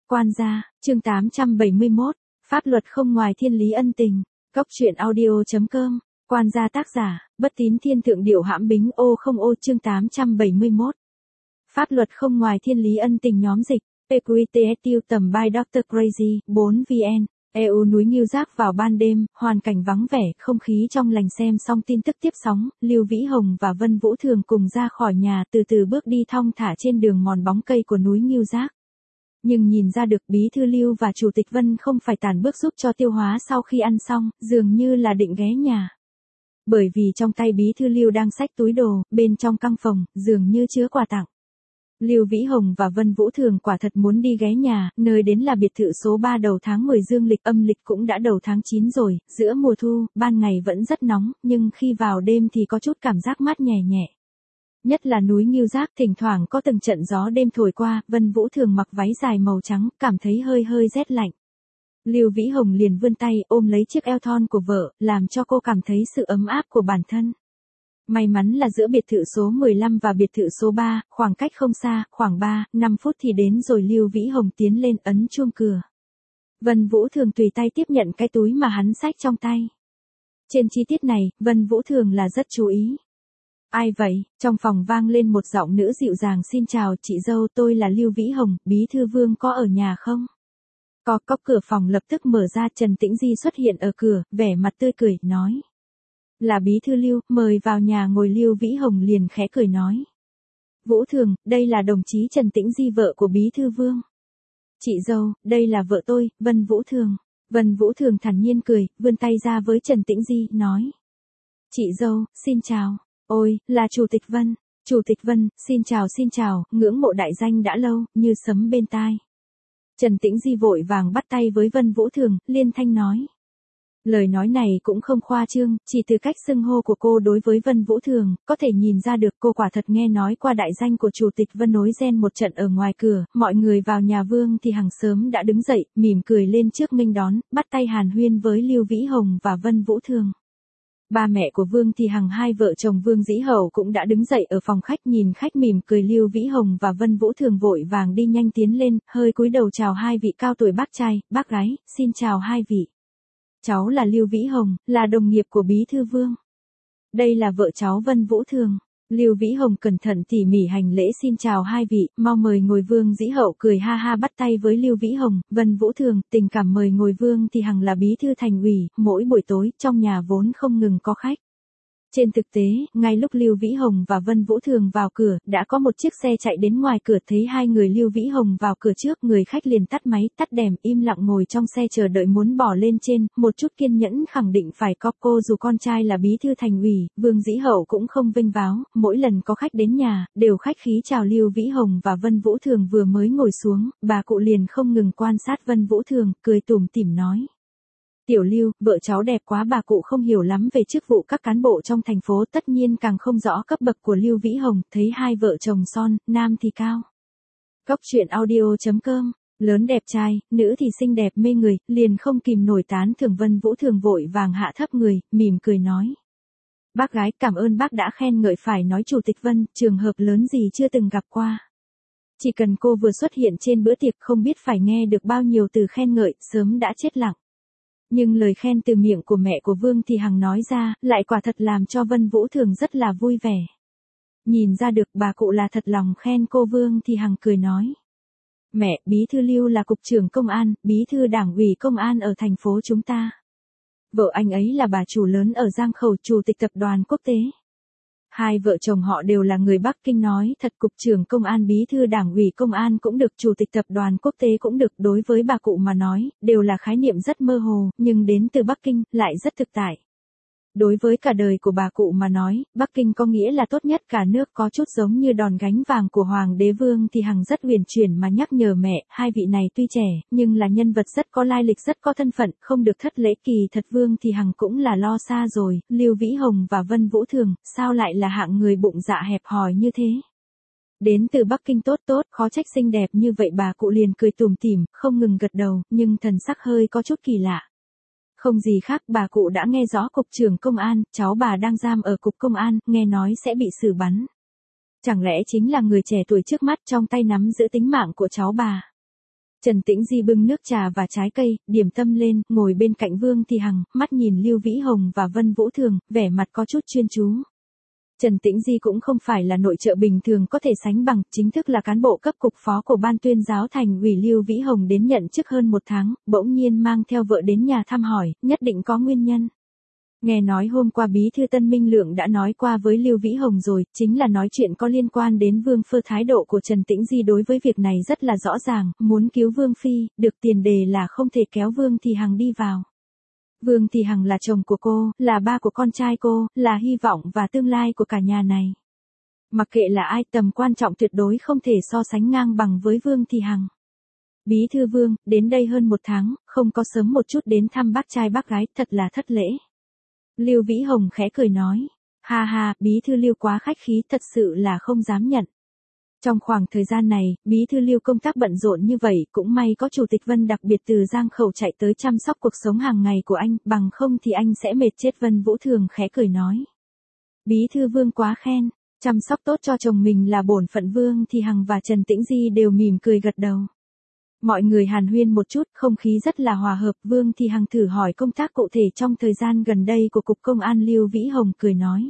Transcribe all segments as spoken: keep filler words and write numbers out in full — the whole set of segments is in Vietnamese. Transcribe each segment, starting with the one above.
Quan gia, chương tám trăm bảy mươi mốt, pháp luật không ngoài thiên lý ân tình. Cốc truyện audio chấm com. Quan gia tác giả, Bất Tín Thiên Thượng Điệu Hãm Bính ô không ô chương tám trăm bảy mươi mốt. Pháp luật không ngoài thiên lý ân tình nhóm dịch, pê quy tê ét tiêu tầm by doctor Crazy, bốn vn. e u núi Ngưu Giác vào ban đêm, hoàn cảnh vắng vẻ, không khí trong lành xem xong tin tức tiếp sóng, Lưu Vĩ Hồng và Vân Vũ Thường cùng ra khỏi nhà từ từ bước đi thong thả trên đường mòn bóng cây của núi Ngưu Giác. Nhưng nhìn ra được bí thư Lưu và chủ tịch Vân không phải tản bước giúp cho tiêu hóa sau khi ăn xong, dường như là định ghé nhà. Bởi vì trong tay bí thư Lưu đang xách túi đồ, bên trong căn phòng, dường như chứa quà tặng. Lưu Vĩ Hồng và Vân Vũ Thường quả thật muốn đi ghé nhà, nơi đến là biệt thự số ba đầu tháng mười dương lịch, âm lịch cũng đã đầu tháng chín rồi, giữa mùa thu, ban ngày vẫn rất nóng, nhưng khi vào đêm thì có chút cảm giác mát nhẹ nhẹ. Nhất là núi Ngưu Giác thỉnh thoảng có từng trận gió đêm thổi qua, Vân Vũ Thường mặc váy dài màu trắng, cảm thấy hơi hơi rét lạnh. Lưu Vĩ Hồng liền vươn tay ôm lấy chiếc eo thon của vợ, làm cho cô cảm thấy sự ấm áp của bản thân. May mắn là giữa biệt thự số mười lăm và biệt thự số ba, khoảng cách không xa, khoảng ba, năm phút thì đến rồi. Lưu Vĩ Hồng tiến lên ấn chuông cửa. Vân Vũ Thường tùy tay tiếp nhận cái túi mà hắn xách trong tay. Trên chi tiết này, Vân Vũ Thường là rất chú ý. Ai vậy? Trong phòng vang lên một giọng nữ dịu dàng. Xin chào chị dâu, tôi là Lưu Vĩ Hồng, bí thư Vương có ở nhà không? Có, có. Cửa phòng lập tức mở ra, Trần Tĩnh Di xuất hiện ở cửa, vẻ mặt tươi cười, nói. Là bí thư Lưu, mời vào nhà ngồi. Lưu Vĩ Hồng liền khẽ cười nói. Vũ Thường, đây là đồng chí Trần Tĩnh Di, vợ của bí thư Vương. Chị dâu, đây là vợ tôi, Vân Vũ Thường. Vân Vũ Thường thản nhiên cười, vươn tay ra với Trần Tĩnh Di, nói. Chị dâu, xin chào. Ôi, là Chủ tịch Vân. Chủ tịch Vân, xin chào xin chào, ngưỡng mộ đại danh đã lâu, như sấm bên tai. Trần Tĩnh Di vội vàng bắt tay với Vân Vũ Thường, liên thanh nói. Lời nói này cũng không khoa trương, chỉ từ cách xưng hô của cô đối với Vân Vũ Thường, có thể nhìn ra được cô quả thật nghe nói qua đại danh của Chủ tịch Vân. Nối ren một trận ở ngoài cửa, mọi người vào nhà Vương thì Hằng sớm đã đứng dậy, mỉm cười lên trước nghênh đón, bắt tay hàn huyên với Lưu Vĩ Hồng và Vân Vũ Thường. Ba mẹ của Vương thì Hằng, hai vợ chồng Vương Dĩ Hậu cũng đã đứng dậy ở phòng khách, nhìn khách mỉm cười. Lưu Vĩ Hồng và Vân Vũ Thường vội vàng đi nhanh tiến lên, hơi cúi đầu chào hai vị cao tuổi bác trai, bác gái, xin chào hai vị. Cháu là Lưu Vĩ Hồng, là đồng nghiệp của bí thư Vương. Đây là vợ cháu Vân Vũ Thường. Lưu Vĩ Hồng cẩn thận tỉ mỉ hành lễ, xin chào hai vị, mau mời ngồi. Vương Dĩ Hậu cười ha ha bắt tay với Lưu Vĩ Hồng, Vân Vũ Thường, tình cảm mời ngồi. Vương thì Hằng là bí thư thành ủy, mỗi buổi tối, trong nhà vốn không ngừng có khách. Trên thực tế, ngay lúc Lưu Vĩ Hồng và Vân Vũ Thường vào cửa, đã có một chiếc xe chạy đến ngoài cửa. Thấy hai người Lưu Vĩ Hồng vào cửa trước, người khách liền tắt máy, tắt đèn, im lặng ngồi trong xe chờ đợi muốn bỏ lên trên, một chút kiên nhẫn khẳng định phải có cô. Dù con trai là bí thư thành ủy, Vương Dĩ Hậu cũng không vênh váo, mỗi lần có khách đến nhà, đều khách khí chào. Lưu Vĩ Hồng và Vân Vũ Thường vừa mới ngồi xuống, bà cụ liền không ngừng quan sát Vân Vũ Thường, cười tủm tỉm nói. Tiểu Lưu, vợ cháu đẹp quá. Bà cụ không hiểu lắm về chức vụ các cán bộ trong thành phố, tất nhiên càng không rõ cấp bậc của Lưu Vĩ Hồng, thấy hai vợ chồng son, nam thì cao. Cốc truyện audio chấm com, lớn đẹp trai, nữ thì xinh đẹp mê người, liền không kìm nổi tán thưởng. Vân Vũ Thường vội vàng hạ thấp người, mỉm cười nói. Bác gái, cảm ơn bác đã khen ngợi. Phải nói Chủ tịch Vân, trường hợp lớn gì chưa từng gặp qua. Chỉ cần cô vừa xuất hiện trên bữa tiệc, không biết phải nghe được bao nhiêu từ khen ngợi, sớm đã chết lặng. Nhưng lời khen từ miệng của mẹ của Vương thì Hằng nói ra, lại quả thật làm cho Vân Vũ Thường rất là vui vẻ. Nhìn ra được bà cụ là thật lòng khen cô. Vương thì Hằng cười nói. Mẹ, bí thư Lưu là cục trưởng công an, bí thư đảng ủy công an ở thành phố chúng ta. Vợ anh ấy là bà chủ lớn ở Giang Khẩu, chủ tịch tập đoàn quốc tế. Hai vợ chồng họ đều là người Bắc Kinh. Nói thật, cục trưởng công an, bí thư đảng ủy công an cũng được, chủ tịch tập đoàn quốc tế cũng được, đối với bà cụ mà nói, đều là khái niệm rất mơ hồ, nhưng đến từ Bắc Kinh, lại rất thực tại. Đối với cả đời của bà cụ mà nói, Bắc Kinh có nghĩa là tốt nhất cả nước, có chút giống như đòn gánh vàng của Hoàng đế. Vương thì Hằng rất huyền chuyển mà nhắc nhở mẹ, hai vị này tuy trẻ, nhưng là nhân vật rất có lai lịch, rất có thân phận, không được thất lễ. Kỳ thật Vương thì Hằng cũng là lo xa rồi, Lưu Vĩ Hồng và Vân Vũ Thường, sao lại là hạng người bụng dạ hẹp hòi như thế. Đến từ Bắc Kinh tốt tốt, khó trách xinh đẹp như vậy. Bà cụ liền cười tủm tỉm, không ngừng gật đầu, nhưng thần sắc hơi có chút kỳ lạ. Không gì khác, bà cụ đã nghe rõ cục trưởng công an, cháu bà đang giam ở cục công an, nghe nói sẽ bị xử bắn. Chẳng lẽ chính là người trẻ tuổi trước mắt trong tay nắm giữ tính mạng của cháu bà? Trần Tĩnh Di bưng nước trà và trái cây, điểm tâm lên, ngồi bên cạnh Vương Thị Hằng, mắt nhìn Lưu Vĩ Hồng và Vân Vũ Thường, vẻ mặt có chút chuyên chú. Trần Tĩnh Di cũng không phải là nội trợ bình thường có thể sánh bằng, chính thức là cán bộ cấp cục phó của ban tuyên giáo thành ủy. Lưu Vĩ Hồng đến nhận chức hơn một tháng, bỗng nhiên mang theo vợ đến nhà thăm hỏi, nhất định có nguyên nhân. Nghe nói hôm qua bí thư Tân Minh Lượng đã nói qua với Lưu Vĩ Hồng rồi, chính là nói chuyện có liên quan đến Vương Phơ. Thái độ của Trần Tĩnh Di đối với việc này rất là rõ ràng, muốn cứu Vương Phi, được tiền đề là không thể kéo Vương Thị Hằng đi vào. Vương Thị Hằng là chồng của cô, là ba của con trai cô, là hy vọng và tương lai của cả nhà này. Mặc kệ là ai, tầm quan trọng tuyệt đối không thể so sánh ngang bằng với Vương Thị Hằng. Bí thư Vương, đến đây hơn một tháng, không có sớm một chút đến thăm bác trai bác gái, thật là thất lễ. Lưu Vĩ Hồng khẽ cười nói, ha ha, bí thư Lưu quá khách khí, thật sự là không dám nhận. Trong khoảng thời gian này, bí thư Lưu công tác bận rộn như vậy, cũng may có chủ tịch Vân đặc biệt từ Giang Khẩu chạy tới chăm sóc cuộc sống hàng ngày của anh, bằng không thì anh sẽ mệt chết. Vân Vũ Thường khẽ cười nói, bí thư Vương quá khen, chăm sóc tốt cho chồng mình là bổn phận. Vương Thị Hằng và Trần Tĩnh Di đều mỉm cười gật đầu. Mọi người hàn huyên một chút, không khí rất là hòa hợp. Vương Thị Hằng thử hỏi công tác cụ thể trong thời gian gần đây của Cục Công an. Lưu Vĩ Hồng cười nói,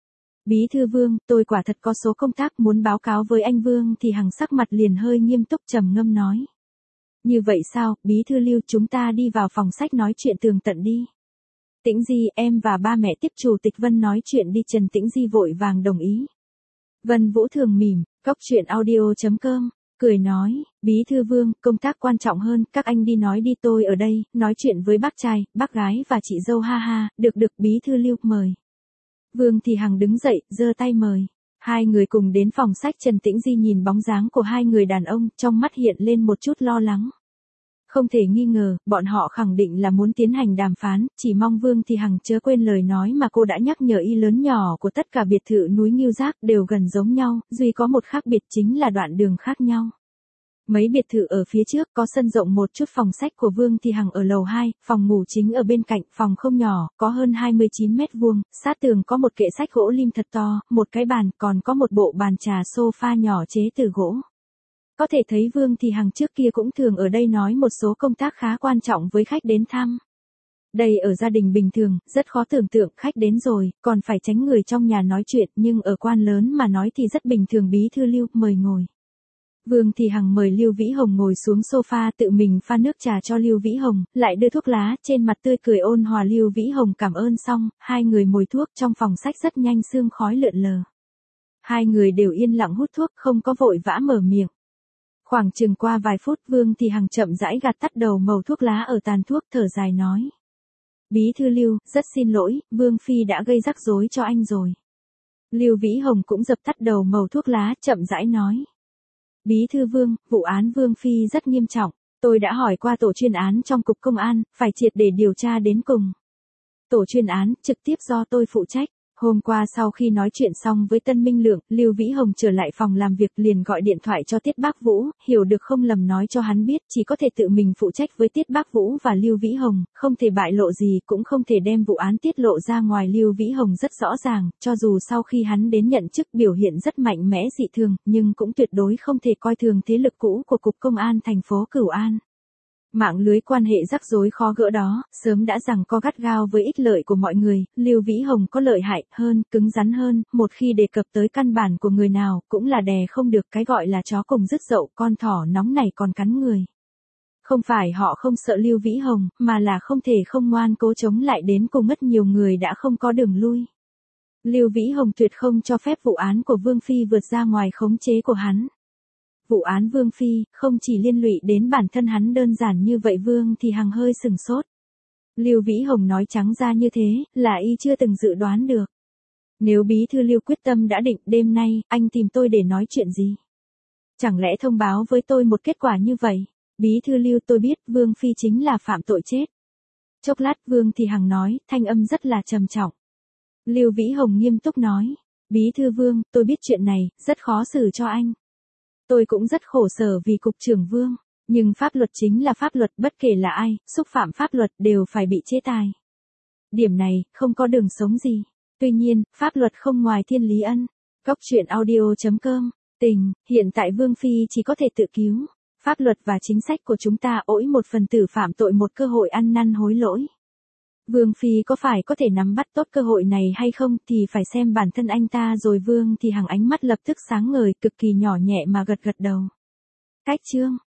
bí thư Vương, tôi quả thật có số công tác muốn báo cáo với anh. Vương Thị Hằng sắc mặt liền hơi nghiêm túc trầm ngâm nói, như vậy sao, bí thư Lưu, chúng ta đi vào phòng sách nói chuyện tường tận đi. Tĩnh Di, em và ba mẹ tiếp chủ tịch Vân nói chuyện đi. Trần Tĩnh Di vội vàng đồng ý. Vân Vũ Thường mỉm, cốc truyện audio chấm com, cười nói, bí thư Vương, công tác quan trọng hơn, các anh đi nói đi, tôi ở đây, nói chuyện với bác trai, bác gái và chị dâu. Ha ha, được được, bí thư Lưu, mời. Vương Thị Hằng đứng dậy, giơ tay mời. Hai người cùng đến phòng sách. Trần Tĩnh Di nhìn bóng dáng của hai người đàn ông, trong mắt hiện lên một chút lo lắng. Không thể nghi ngờ, bọn họ khẳng định là muốn tiến hành đàm phán, chỉ mong Vương Thị Hằng chớ quên lời nói mà cô đã nhắc nhở. Y lớn nhỏ của tất cả biệt thự núi Ngưu Giác đều gần giống nhau, duy có một khác biệt chính là đoạn đường khác nhau. Mấy biệt thự ở phía trước có sân rộng một chút. Phòng sách của Vương Thị Hằng ở lầu hai, phòng ngủ chính ở bên cạnh, phòng không nhỏ, có hơn hai mươi chín mét vuông, sát tường có một kệ sách gỗ lim thật to, một cái bàn, còn có một bộ bàn trà sofa nhỏ chế từ gỗ. Có thể thấy Vương Thị Hằng trước kia cũng thường ở đây nói một số công tác khá quan trọng với khách đến thăm. Đây ở gia đình bình thường, rất khó tưởng tượng, khách đến rồi, còn phải tránh người trong nhà nói chuyện, nhưng ở quan lớn mà nói thì rất bình thường. Bí thư Lưu, mời ngồi. Vương Thị Hằng mời Lưu Vĩ Hồng ngồi xuống sofa, tự mình pha nước trà cho Lưu Vĩ Hồng, lại đưa thuốc lá, trên mặt tươi cười ôn hòa. Lưu Vĩ Hồng cảm ơn xong, hai người mồi thuốc. Trong phòng sách rất nhanh sương khói lượn lờ. Hai người đều yên lặng hút thuốc, không có vội vã mở miệng. Khoảng chừng qua vài phút, Vương Thị Hằng chậm rãi gạt tắt đầu mẩu thuốc lá ở tàn thuốc, thở dài nói, bí thư Lưu, rất xin lỗi, Vương Phi đã gây rắc rối cho anh rồi. Lưu Vĩ Hồng cũng dập tắt đầu mẩu thuốc lá, chậm rãi nói, bí thư Vương, vụ án Vương Phi rất nghiêm trọng, tôi đã hỏi qua tổ chuyên án trong Cục Công an, phải triệt để điều tra đến cùng. Tổ chuyên án, trực tiếp do tôi phụ trách. Hôm qua sau khi nói chuyện xong với Tân Minh Lượng, Lưu Vĩ Hồng trở lại phòng làm việc liền gọi điện thoại cho Tiết Bác Vũ, hiểu được không lầm nói cho hắn biết, chỉ có thể tự mình phụ trách với Tiết Bác Vũ và Lưu Vĩ Hồng, không thể bại lộ gì, cũng không thể đem vụ án tiết lộ ra ngoài. Lưu Vĩ Hồng rất rõ ràng, cho dù sau khi hắn đến nhận chức biểu hiện rất mạnh mẽ dị thường, nhưng cũng tuyệt đối không thể coi thường thế lực cũ của Cục Công an thành phố Cửu An. Mạng lưới quan hệ rắc rối khó gỡ đó, sớm đã rằng co gắt gao với ích lợi của mọi người. Lưu Vĩ Hồng có lợi hại hơn, cứng rắn hơn, một khi đề cập tới căn bản của người nào, cũng là đè không được. Cái gọi là chó cùng rứt dậu, con thỏ nóng này còn cắn người. Không phải họ không sợ Lưu Vĩ Hồng, mà là không thể không ngoan cố chống lại đến cùng, mất nhiều người đã không có đường lui. Lưu Vĩ Hồng tuyệt không cho phép vụ án của Vương Phi vượt ra ngoài khống chế của hắn. Vụ án Vương Phi, không chỉ liên lụy đến bản thân hắn đơn giản như vậy. Vương Thị Hằng hơi sừng sốt. Lưu Vĩ Hồng nói trắng ra như thế, là y chưa từng dự đoán được. Nếu bí thư Lưu quyết tâm đã định, đêm nay, anh tìm tôi để nói chuyện gì? Chẳng lẽ thông báo với tôi một kết quả như vậy? Bí thư Lưu, tôi biết, Vương Phi chính là phạm tội chết. Chốc lát, Vương Thị Hằng nói, thanh âm rất là trầm trọng. Lưu Vĩ Hồng nghiêm túc nói, bí thư Vương, tôi biết chuyện này, rất khó xử cho anh. Tôi cũng rất khổ sở vì Cục trưởng Vương, nhưng pháp luật chính là pháp luật, bất kể là ai, xúc phạm pháp luật đều phải bị chế tài. Điểm này, không có đường sống gì. Tuy nhiên, pháp luật không ngoài thiên lý ân. Cốc truyện audio chấm com, tình, hiện tại Vương Phi chỉ có thể tự cứu. Pháp luật và chính sách của chúng ta ỗi một phần tử phạm tội một cơ hội ăn năn hối lỗi. Vương Phi có phải có thể nắm bắt tốt cơ hội này hay không thì phải xem bản thân anh ta rồi. Vương Thì Hằng ánh mắt lập tức sáng ngời, cực kỳ nhỏ nhẹ mà gật gật đầu. Cách chương